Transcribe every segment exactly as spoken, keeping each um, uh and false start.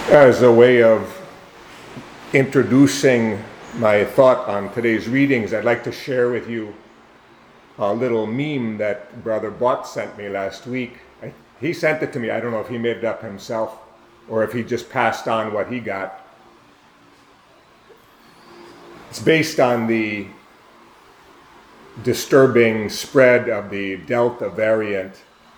As a way of introducing my thought on today's readings, I'd like to share with you a little meme that Brother Bott sent me last week. I, he sent it to me. I don't know if he made it up himself or if he just passed on what he got. It's based on the disturbing spread of the Delta variant.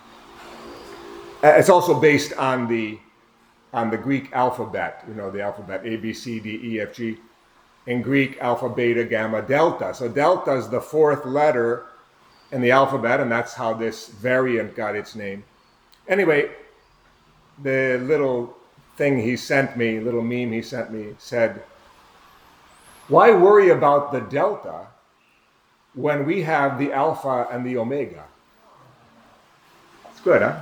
It's also based on the on the Greek alphabet, you know, the alphabet A, B, C, D, E, F, G. In Greek, alpha, beta, gamma, delta. So delta is the fourth letter in the alphabet, and that's how this variant got its name. Anyway, the little thing he sent me, little meme he sent me, said, "Why worry about the delta when we have the alpha and the omega?" It's good, huh?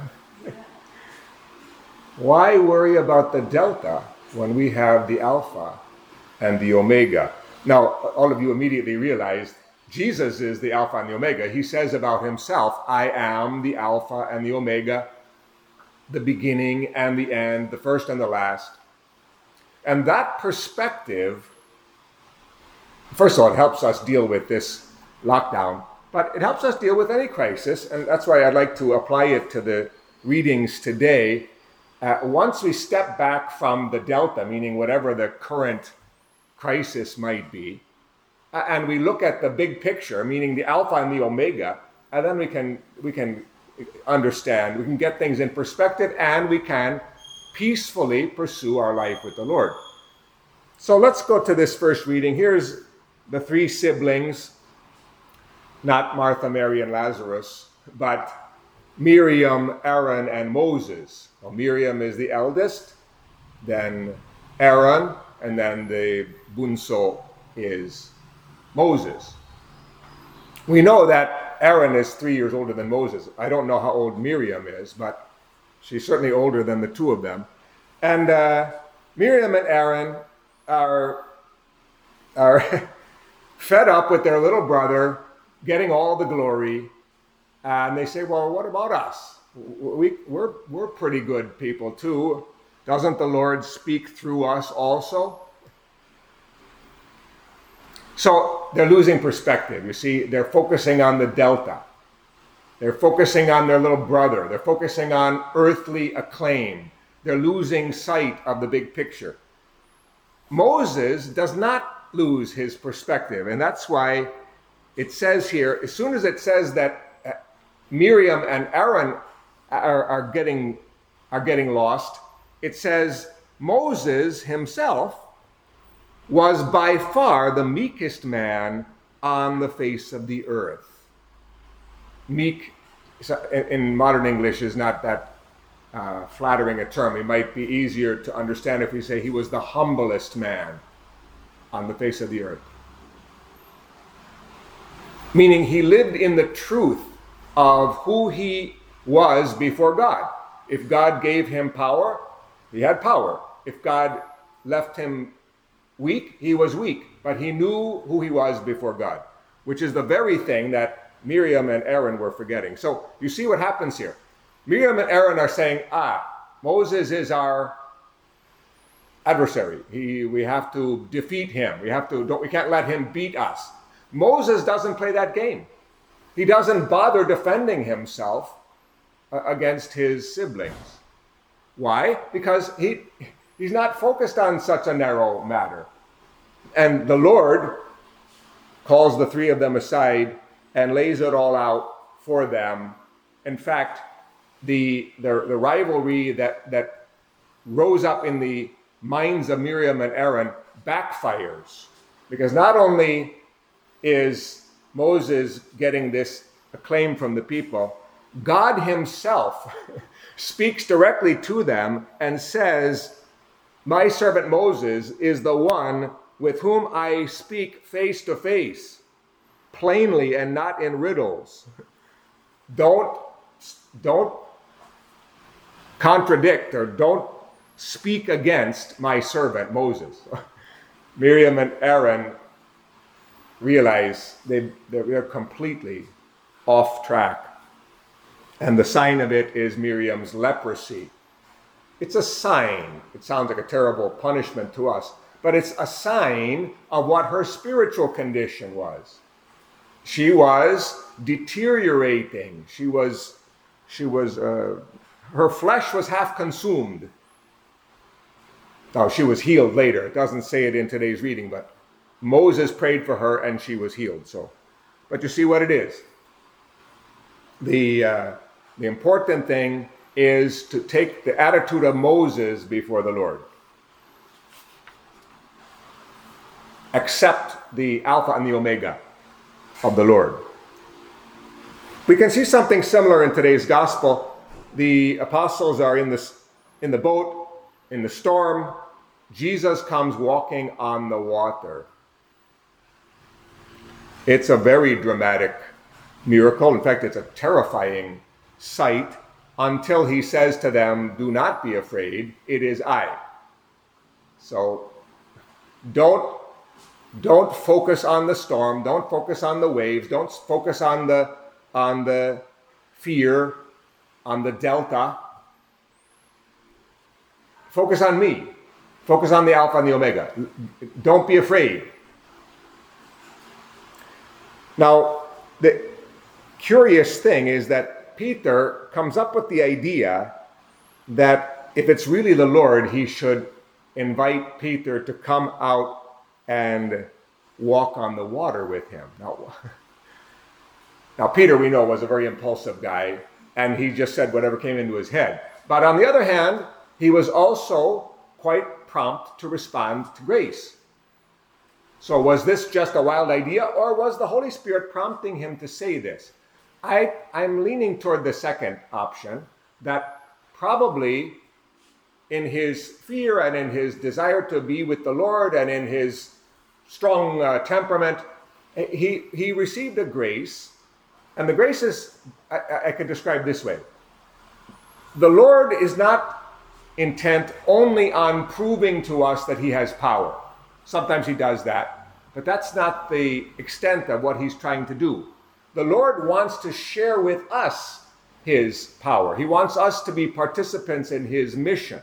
Why worry about the delta when we have the alpha and the omega? Now, all of you immediately realized Jesus is the alpha and the omega. He says about himself, "I am the alpha and the omega, the beginning and the end, the first and the last." And that perspective, first of all, it helps us deal with this lockdown, but it helps us deal with any crisis, and that's why I'd like to apply it to the readings today. Uh, once we step back from the delta, meaning whatever the current crisis might be, uh, and we look at the big picture, meaning the alpha and the omega, and then we can we can understand, we can get things in perspective, and we can peacefully pursue our life with the Lord. So let's go to this first reading. Here's the three siblings, not Martha, Mary, and Lazarus, but Miriam, Aaron, and Moses. Well, Miriam is the eldest, then Aaron, and then the bunso is Moses. We know that Aaron is three years older than Moses. I don't know how old Miriam is, but she's certainly older than the two of them. And uh, Miriam and Aaron are, are fed up with their little brother getting all the glory. And they say, "Well, what about us? We, we're, we're pretty good people too. Doesn't the Lord speak through us also?" So they're losing perspective. You see, they're focusing on the delta. They're focusing on their little brother. They're focusing on earthly acclaim. They're losing sight of the big picture. Moses does not lose his perspective, and that's why it says here, as soon as it says that Miriam and Aaron are, are getting are getting lost, it says Moses himself was by far the meekest man on the face of the earth. Meek, in modern English, is not that uh, flattering a term. It might be easier to understand if we say he was the humblest man on the face of the earth. Meaning he lived in the truth of who he was before God. If God gave him power, he had power. If God left him weak, he was weak. But he knew who he was before God, which is the very thing that Miriam and Aaron were forgetting. So you see what happens here. Miriam and Aaron are saying, ah, Moses is our adversary. He, we have to defeat him. We have to. Don't, we can't let him beat us. Moses doesn't play that game. He doesn't bother defending himself uh, against his siblings. Why? Because he he's not focused on such a narrow matter. And the Lord calls the three of them aside and lays it all out for them. In fact, the the, the rivalry that, that rose up in the minds of Miriam and Aaron backfires. Because not only is Moses getting this acclaim from the people, God himself speaks directly to them and says, "My servant Moses is the one with whom I speak face to face, plainly and not in riddles. Don't, don't contradict or don't speak against my servant Moses." Miriam and Aaron realize they, they're completely off track. And the sign of it is Miriam's leprosy. it's a sign. It sounds like a terrible punishment to us, but it's a sign of what her spiritual condition was. She was deteriorating. She was, she was, uh, her flesh was half consumed. Now, she was healed later. It doesn't say it in today's reading, but Moses prayed for her and she was healed. So, but you see what it is. The, uh, the important thing is to take the attitude of Moses before the Lord. Accept the Alpha and the Omega of the Lord. We can see something similar in today's gospel. The apostles are in this in the boat, in the storm. Jesus comes walking on the water. It's a very dramatic miracle. In fact, it's a terrifying sight until he says to them, "Do not be afraid, it is I." So don't Don't focus on the storm. Don't focus on the waves. Don't focus on the on the fear, on the delta. Focus on me. Focus on the Alpha and the Omega. Don't be afraid. Now, the curious thing is that Peter comes up with the idea that if it's really the Lord, he should invite Peter to come out and walk on the water with him. Now, now, Peter, we know, was a very impulsive guy, and he just said whatever came into his head. But on the other hand, he was also quite prompt to respond to grace. So was this just a wild idea, or was the Holy Spirit prompting him to say this? I, I'm leaning toward the second option, that probably in his fear and in his desire to be with the Lord and in his strong uh, temperament, he, he received a grace. And the grace is, I, I could describe this way. The Lord is not intent only on proving to us that he has power. Sometimes he does that, but that's not the extent of what he's trying to do. The Lord wants to share with us his power. He wants us to be participants in his mission.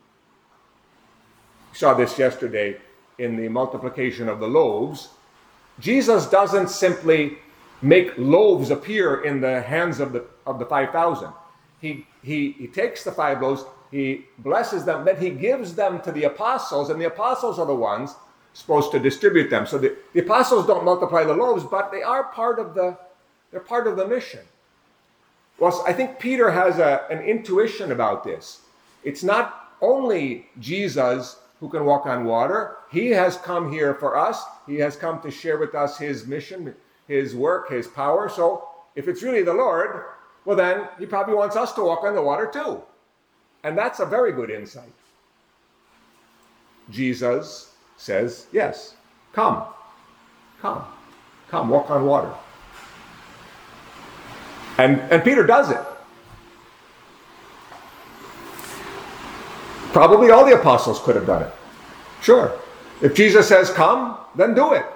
We saw this yesterday in the multiplication of the loaves. Jesus doesn't simply make loaves appear in the hands of the of the five thousand. He, he, he takes the five loaves, he blesses them, then he gives them to the apostles, and the apostles are the ones supposed to distribute them. So the, the apostles don't multiply the loaves, but they are part of the they're part of the mission. Well, I think Peter has a, an intuition about this. It's not only Jesus who can walk on water. He has come here for us. He has come to share with us his mission, his work, his power. So if it's really the Lord, well then he probably wants us to walk on the water too. And that's a very good insight. Jesus says, yes, come, come, come, walk on water. And, and Peter does it. Probably all the apostles could have done it. Sure. If Jesus says come, then do it.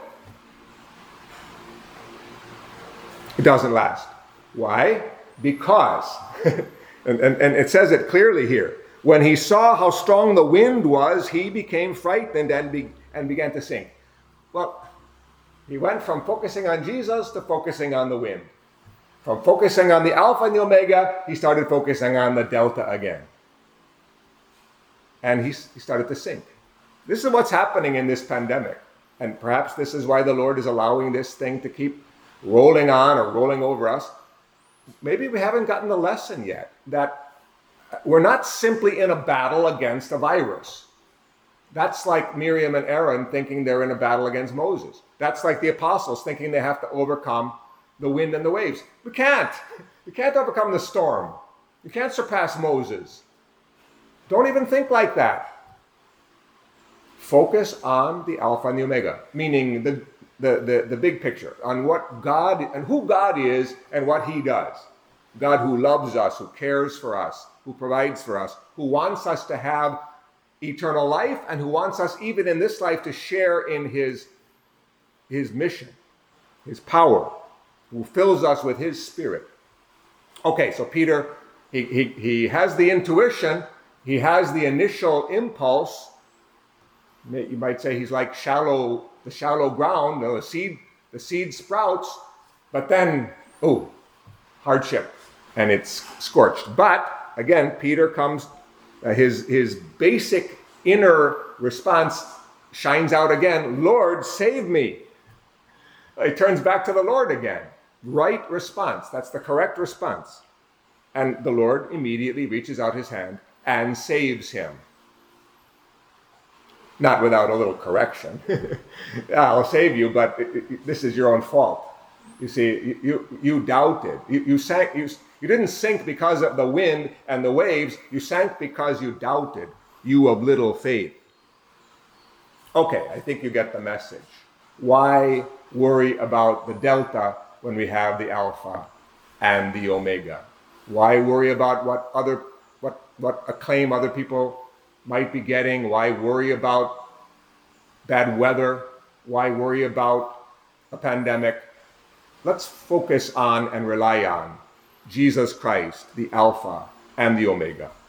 It doesn't last. Why? Because, and, and, and it says it clearly here, when he saw how strong the wind was, he became frightened and, be, and began to sink. Well, he went from focusing on Jesus to focusing on the wind. From focusing on the Alpha and the Omega, he started focusing on the Delta again. And he, he started to sink. This is what's happening in this pandemic. And perhaps this is why the Lord is allowing this thing to keep rolling on or rolling over us. Maybe we haven't gotten the lesson yet that we're not simply in a battle against a virus. That's like Miriam and Aaron thinking they're in a battle against Moses. That's like the apostles thinking they have to overcome the wind and the waves. We can't. We can't overcome the storm. We can't surpass Moses. Don't even think like that. Focus on the Alpha and the Omega, meaning the, the, the, the big picture, on what God and who God is and what he does. God who loves us, who cares for us, who provides for us, who wants us to have eternal life, and who wants us even in this life to share in his, his mission, his power, who fills us with his spirit. Okay, so Peter, he, he, he has the intuition, He has the initial impulse. You might say he's like shallow, the shallow ground, the seed, the seed sprouts, but then, oh, hardship, and it's scorched. But again, Peter comes, uh, his, his basic inner response shines out again. Lord, save me. He turns back to the Lord again. Right response. That's the correct response. And the Lord immediately reaches out his hand and saves him. Not without a little correction. I'll save you, but it, it, this is your own fault. You see, you you doubted. You you sank. You, you didn't sink because of the wind and the waves. You sank because you doubted. You of little faith. Okay, I think you get the message. Why worry about the delta when we have the alpha and the omega? Why worry about what other what what acclaim other people might be getting? Why worry about bad weather? Why worry about a pandemic? Let's focus on and rely on Jesus Christ, the Alpha and the Omega.